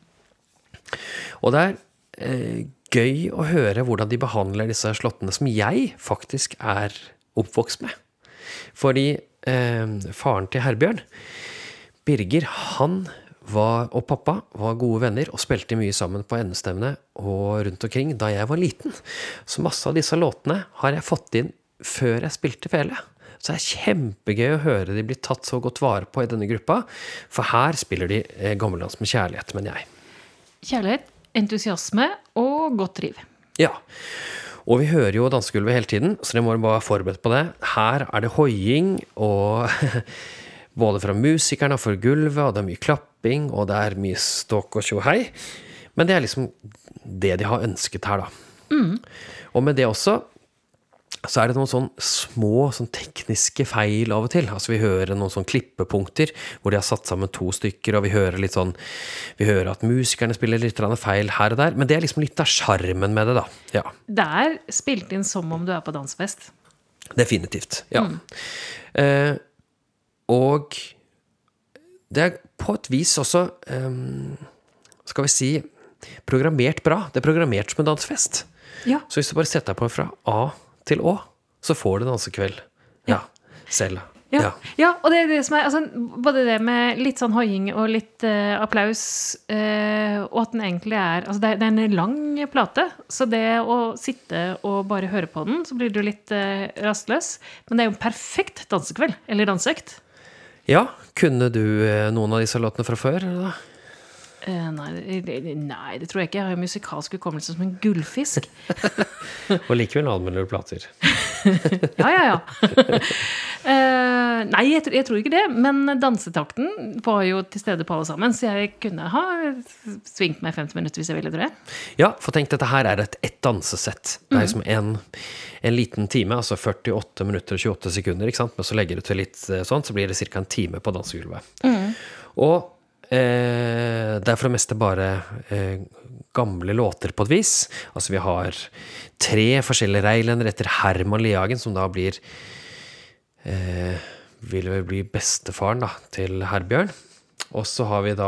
Og det er eh, gøy å høre hvordan de behandler disse slottene som jeg faktisk er oppvokst med. Fordi eh, faren til Herbjørn, Birger, han var, og pappa var gode venner og spilte mye sammen på endestevne og rundt omkring da jeg var liten. Så masse av disse låtene har jeg fått inn før jeg spilte fele. Så det er kjempegøy å høre de blir tatt så godt vare på i denne gruppa, for her spiller de eh, gammeldansk med kjærlighet, mener jeg. Kjærlighet, entusiasme og godt driv. Ja, og vi hører jo dansegulvet hele tiden, så det må bare være forberedt på det. Her er det hoiing, og både fra musikerne og fra gulvet, og det er mye klapping, og det er mye ståk og tjohei. Men det er liksom det de har ønsket her da. Mm. Og med det også, så er det noen sånn små sånn tekniske feil av og til. Altså vi hører noen sånn klippepunkter hvor de har satt sammen to stykker, og vi hører litt sånn, vi hører at musikerne spiller litt feil her og der, men det er liksom litt av charmen med det da. Ja. Det er spilt inn som om du er på dansfest. Definitivt, ja. Mm. Eh, og det er på et vis også, um, skal vi si, programmert bra. Det er programmert som en dansfest. Ja. Så hvis du bare setter deg på fra A til Å, så får du dansekveld. Ja, ja. Selv. Ja. Ja. Ja, og det er det som er, altså, både det med litt sånn hoiing og litt uh, applaus, uh, og at den egentlig er, altså det er, det er en lang plate, så det å sitte og bare høre på den, så blir du litt uh, rastløs, men det er jo en perfekt dansekveld, eller dansøkt. Ja, kunne du uh, noen av disse låtene fra før, eller da? Uh, nei, nei, det tror jeg ikke. Jeg har musikalsk hukommelse som en gullfisk. Og likevel anmelder du plater. Ja, ja, ja. uh, nei, jeg, tror- jeg tror ikke det, men dansetakten var jo til stede på alle sammen, så jeg kunne ha svingt meg femti minutter hvis jeg ville, tror jeg. Ja, for tenk, dette her er et ett dansesett. Det er liksom en, en liten time, altså førtiåtte minutter og tjueåtte sekunder, ikke sant? Men så legger du til litt sånn, så blir det cirka en time på dansegulvet. Mm. Og eh, det er for det meste bare eh, gamle låter på et vis. Altså vi har tre forskjellige reilender etter Herman Lehagen, som da blir eh, vil vel bli bestefaren da, til Herbjørn. Og så har vi da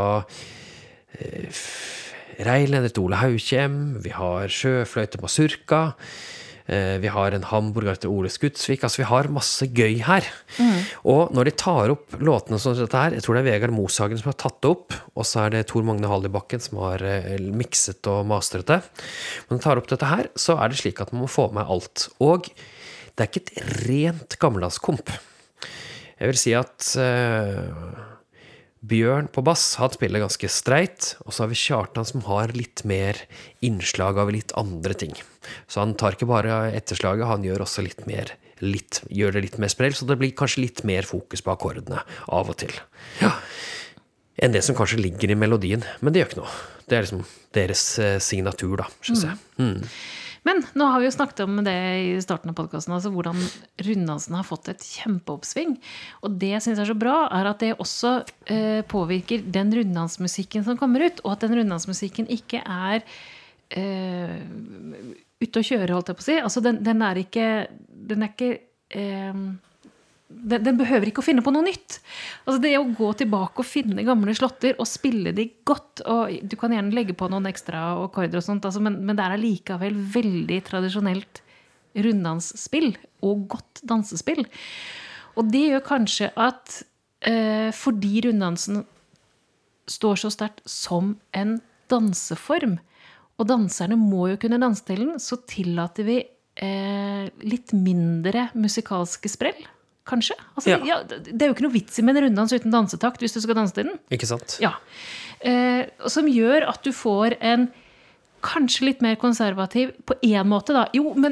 eh, reilender til Ole Haukjem, vi har sjøfløyte på Surka, eh, vi har en hamburger til Ole Skudsvik, altså vi har masse gøy her. Mm. Og når de tar opp låtene som dette her, jeg tror det er Vegard Moshagen som har tatt det opp, og så er det Tor Magne Hallibakken som har eh, mikset og mastret det. Men når de tar opp dette her, så er det slik at man må få med alt. Og det er ikke et rent gammeldagskomp. Jeg vil si at eh, Bjørn på bass, han spiller ganske streit, og så har vi Kjartan som har litt mer innslag av litt andre ting. Så han tar ikke bare etterslaget, han gjør også litt mer, litt, gjør det litt mer sprell, så det blir kanskje litt mer fokus på akkordene av og til. Ja. Enn det som kanskje ligger i melodien, men det gjør ikke noe. Det er liksom deres eh, signatur da, synes jeg. Mm. Men nå har vi jo snakket om det i starten av podcasten, altså hvordan runddansen har fått et kjempeoppsving. Og det jeg synes er så bra, er at det også eh, påvirker den runddansmusikken som kommer ut, og at den runddansmusikken ikke er eh, ute å kjøre, holdt jeg på å si. Altså den, den er ikke, den er ikke eh, den, den behøver ikke å finne på noe nytt. Altså det å gå tilbake og finne gamle slotter og spille de godt, og du kan gjerne legge på noen ekstra akkorder og sånt, altså, men, men det er likevel veldig tradisjonelt runddansspill og godt dansespill. Og det gjør kanskje at eh, fordi runddansen står så sterkt som en danseform, og danserne må jo kunne danse til den, så tillater vi eh, litt mindre musikalske sprell. Kanskje? Altså, ja. Ja, det er jo ikke noe vits i med en runddans uten dansetakt hvis du skal danse til den. Ikke sant? Ja. Eh, som gjør at du får en kanskje litt mer konservativ på en måte da. Jo, men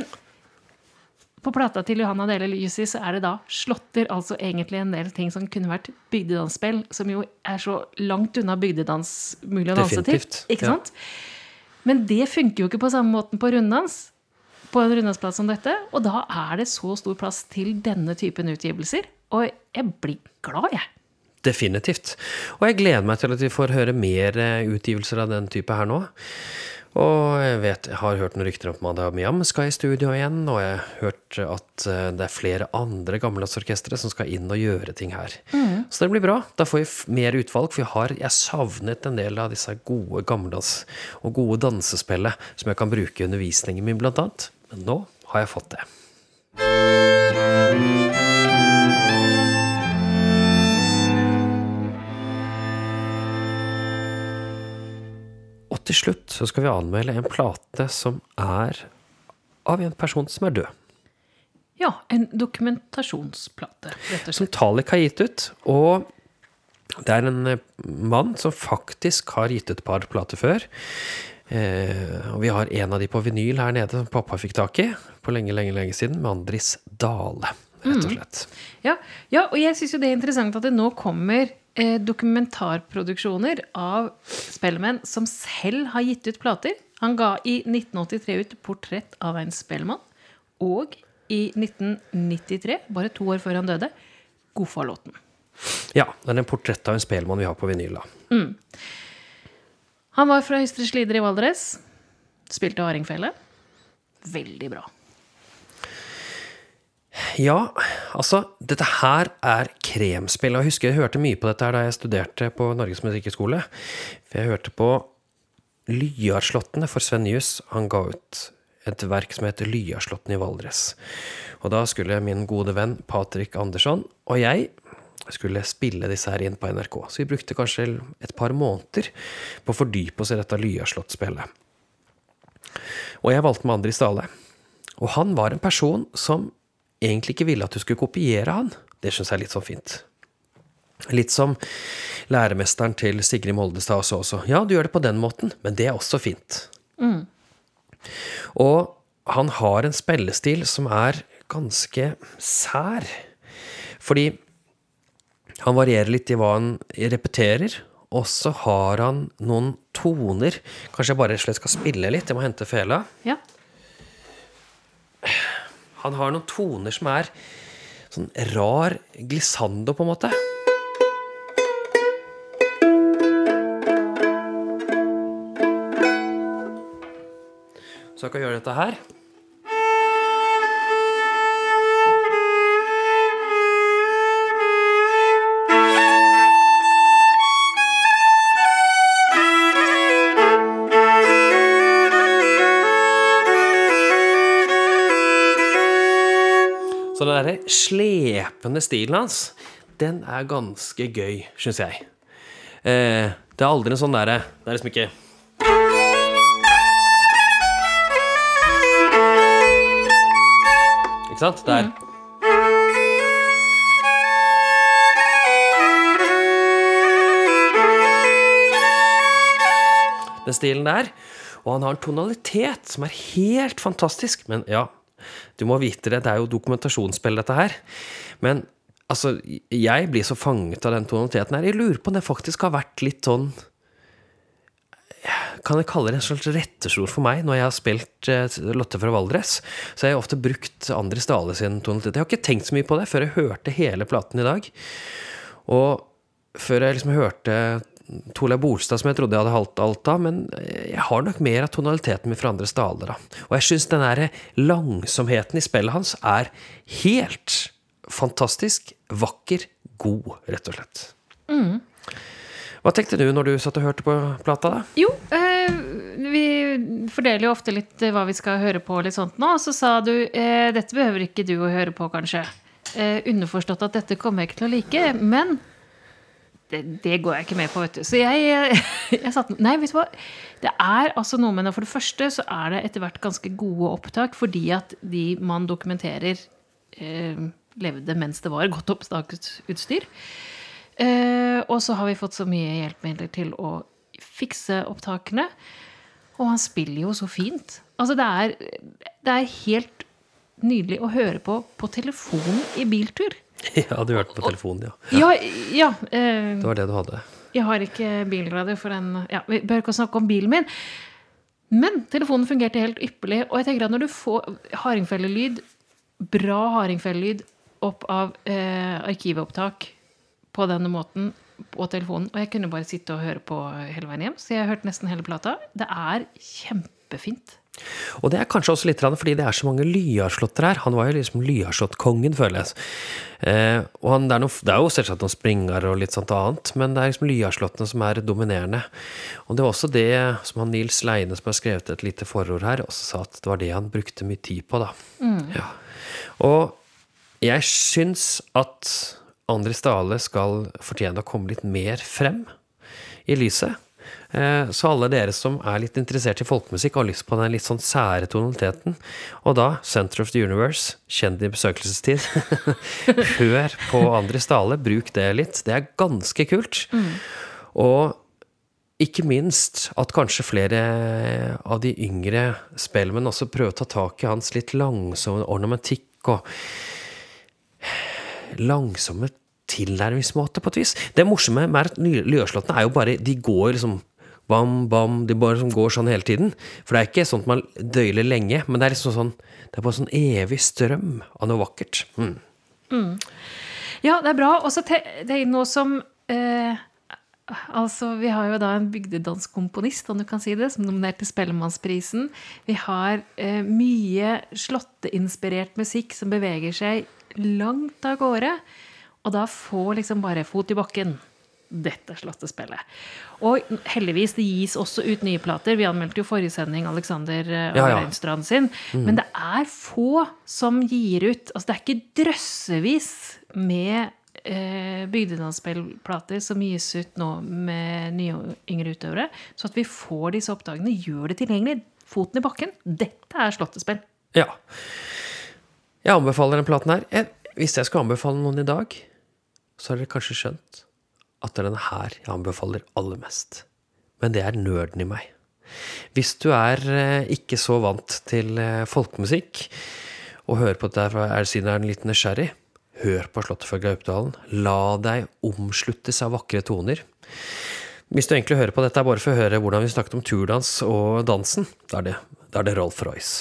på plata til Johanna Dele Lysi så er det da slotter, altså egentlig en del ting som kunne vært bygdedansspill, som jo er så langt unna bygdedans mulig å danse til. Definitivt. Ikke sant? Ja. Men det funker jo ikke på samme måten på runddans. På en runddansplass som dette, og da er det så stor plass til denne typen utgivelser, og jeg blir glad, jeg. Definitivt. Og jeg gleder meg til at vi får høre mer utgivelser av den type her nå. Og jeg vet, jeg har hørt noen rykter om at Miam skal i studio igjen, og jeg har hørt at det er flere andre gammeldansorkestre som skal inn og gjøre ting her. Mm. Så det blir bra. Da får vi mer utvalg, for jeg har jeg savnet en del av disse gode gammeldans og gode dansespillet som jeg kan bruke i undervisningen min blant annet. Men nå har jeg fått det. Og til slutt så skal vi anmelde en plate som er av en person som er død. Ja, en dokumentasjonsplate, rett og slett. Som Talik har gitt ut, og det er en mann som faktisk har gitt ut et par plater før. Eh, og vi har en av de på vinyl her nede som pappa fikk tak i på lenge, lenge, lenge siden, med Andris Dale, rett og slett. Mm. Ja, ja, og jeg synes jo det er interessant at det nå kommer eh, dokumentarproduksjoner av spellemenn som selv har gitt ut plater. Han ga i nitten åttitre ut Portrett av en spellemann, og i nitten nittitre, bare to år før han døde, Godfar-låten. Ja, det er en portrett av en spellemann vi har på vinyl da. Mm. Han var fra Østre Slidre i Valdres, spilte Hardingfele. Veldig bra. Ja, altså, dette her er kremspill. Jeg husker jeg hørte mye på dette her da jeg studerte på Norges Musikkhøgskole. For jeg hørte på Lyarslottene for Sven Nyhus. Han ga ut et verk som heter Lyarslottene i Valdres. Og da skulle min gode venn Patrick Andersson og jeg skulle spille disse her inn på N R K. Så vi brukte kanskje et par måneder på å fordype oss i dette Lyarslottspillet. Og jeg valgte med Andris Dale. Og han var en person som egentlig ikke ville at du skulle kopiere han. Det synes jeg er litt sånn fint. Litt som læremesteren til Sigrid Moldestad også, også. Ja, du gjør det på den måten, men det er også fint. Mm. Og han har en spillestil som er ganske sær. Fordi Han varierer litt i hva han repeterer, og så har han noen toner. Kanskje jeg bare slett skal spille litt, jeg må hente fela. Ja. Han har noen toner som er sånn rar glissando på en måte. Så jeg kan gjøre dette her. Så den der slepende stilen hans, den er ganske gøy, synes jeg. Eh, det er aldri en sånn der, det er liksom ikke... Ikke sant? Der. Mm. Den stilen der, og han har en tonalitet som er helt fantastisk, men ja, du må vite det, det er jo dokumentasjonsspill dette her. Men, altså, jeg blir så fanget av den tonaliteten her. Jeg lurer på om det faktisk har vært litt sånn, kan jeg kalle det en slags rettesord for meg når jeg har spilt uh, Lotte fra Valdres. Så jeg har ofte brukt Andris Dale sin tonalitet. Jeg har ikke tenkt så mye på det før jeg hørte hele platen i dag. Og før jeg liksom hørte Torleif Bolstad, som jeg trodde jeg hadde halvt alt av, men jeg har nok mer av tonaliteten min fra Andres Dale da. Og jeg synes den der langsomheten i spillet hans er helt fantastisk, vakker, god, rett og slett. Mm. Hva tenkte du når du satt og hørte på plata da? Jo, eh, vi fordeler jo ofte litt hva vi skal høre på litt sånt nå, og så sa du, eh, dette behøver ikke du å høre på kanskje. Eh, underforstått at dette kommer jeg ikke til å like, men Det, det går jeg ikke med på, vet du. Så jeg, jeg satt... Nei, vet du hva? Det er altså noe med det. For det første så er det etter hvert ganske gode opptak, fordi at de man dokumenterer eh, levde mens det var godt opptaksutstyr. Eh, og så har vi fått så mye hjelpemidler til å fikse opptakene. Og han spiller jo så fint. Altså, det er, det er helt nydelig å høre på på telefonen i biltur. Ja, du hørte på telefonen, ja. Ja, ja. Eh, det var det du hadde. Jeg har ikke bilradio for den... Ja, vi bør ikke snakke om bilen min. Men telefonen fungerte helt ypperlig, og jeg tenker at når du får hardingfellelyd, bra hardingfellelyd opp av eh, arkivopptak på denne måten på telefonen, og jeg kunne bare sitte og høre på hele veien hjem, så jeg har hørt nesten hele plata. Det er kjempefint. Og det er kanskje også litt fordi det er så mange Lyarslotter her. Han var jo liksom Lyarslottkongen, føler jeg. Eh, og han, det, er noe, det er jo selvsagt noen springer og litt sånt annet, men det er liksom Lyarslottene som er dominerende. Og det var også det som han Nils Leine, som har skrevet et lite forord her, også sa at det var det han brukte mye tid på da. Mm. Ja. Og jeg syns at Andris Dale skal fortjene å komme litt mer frem i lyset. Så alle dere som er litt interessert i folkemusikk og har lyst på den litt sånn sære tonaliteten, og da Center of the Universe, kjenn din besøkelsestid, hør på Andris Dale, bruk det litt, det er ganske kult. Mm. Og ikke minst at kanskje flere av de yngre spillmenn også prøver å ta tak i hans litt langsomme ornamentikk og langsomme tilnærmingsmåte på et vis. Det morsomme med Lyarslottene er jo bare, de går liksom bam, bam, de bare som går sånn hele tiden. For det er ikke sånn at man døyler lenge, men det er liksom sånn, det er bare sånn evig strøm av noe vakkert. Mm. Mm. Ja, det er bra. Og så det er noe som, eh, altså vi har jo da en bygdedansk komponist, om du kan si det, som nominerte Spellemannsprisen. Vi har eh, mye slotteinspirert musikk som beveger seg langt av gårde, og da får liksom bare fot i bakken. Dette slottespillet. Og heldigvis, det gis også ut nye plater. Vi anmeldte jo forrige sending Alexander uh, ja, ja. Reinstrand sin. Mm. Men det er få som gir ut, altså det er ikke drøssevis med uh, bygdedansspillplater som gis ut nå med nye yngre utøvere, så at vi får disse oppdagene, gjør det tilgjengelig. Foten i bakken. Dette er slottespill. Ja. Jeg anbefaler den platen her. Jeg, hvis jeg skal anbefale noen i dag, så har dere kanskje skjønt at det er denne her jeg anbefaler aller mest. Men det er nerden i meg. Hvis du er eh, ikke så vant til eh, folkemusikk, og hører på dette her, er siden er en litt nysgjerrig, hør på Slottet fra Gaupdalen. La deg omsluttes av vakre toner. Hvis du egentlig hører på dette, er bare for å høre hvordan vi snakket om turdans og dansen. Da er det, da er det Rolf Royce.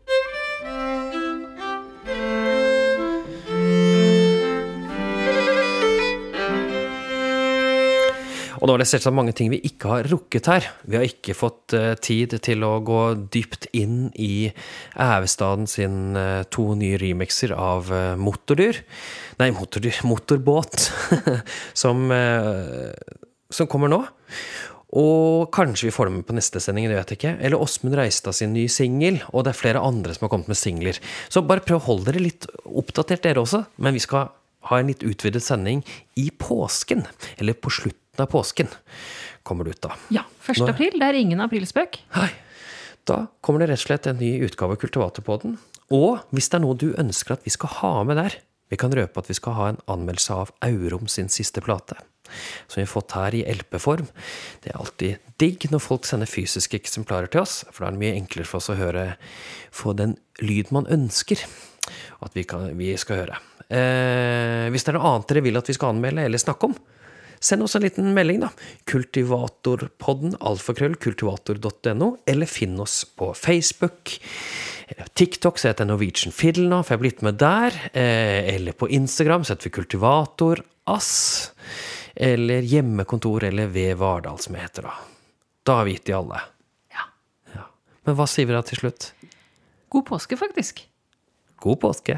Og nå er det selvsagt mange ting vi ikke har rukket her. Vi har ikke fått uh, tid til å gå dypt inn i Ævestaden sin uh, to nye remixer av uh, Motordyr. Nei, Motordyr, Motorbåt, som, uh, som kommer nå. Og kanskje vi får det med på neste sending, det vet jeg ikke. Eller Åsmund Reistad sin nye single, og det er flere andre som har kommet med singler. Så bare prøv å holde dere litt oppdatert dere også, men vi skal ha en litt utvidet sending i påsken, eller på slutten av påsken kommer det ut da. Ja, første april, det er ingen aprilspøk. Hei, da kommer det rett og slett en ny utgave av Kultivatorpodden. Og hvis det er noe du ønsker at vi skal ha med der, vi kan røpe at vi skal ha en anmeldelse av Aurum sin siste plate, som vi har fått her i L P-form. Det er alltid digg når folk sender fysiske eksemplarer til oss, for da er det mye enklere for oss å høre, få den lyd man ønsker at vi, kan, vi skal høre. Eh, hvis det er noe annet dere vil at vi skal anmelde eller snakke om, send oss en liten melding da. Kultivatorpodden, alfakrøll, kultivator punktum no, eller finn oss på Facebook, eller TikTok, så heter jeg Norwegian Fiddle nå, for jeg har blitt med der, eh, eller på Instagram, så heter vi Kultivator Ass, eller hjemmekontor, eller ved Vardal, som jeg heter da. Da har vi gitt de alle. Ja. Ja. Men hva sier vi da til slutt? God påske, faktisk. God påske.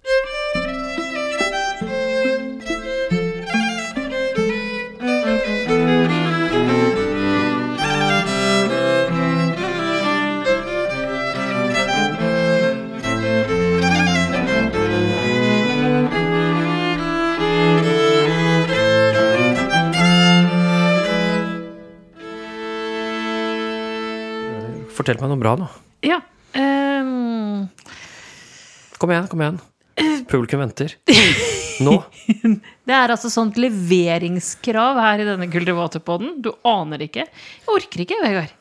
Fortell meg noe bra nå. Ja. Um... Kom igjen, kom igjen. Publikum venter. Nå. Det er altså sånt leveringskrav her i denne Kultivatorpodden. Du aner ikke. Jeg orker ikke, Vegard.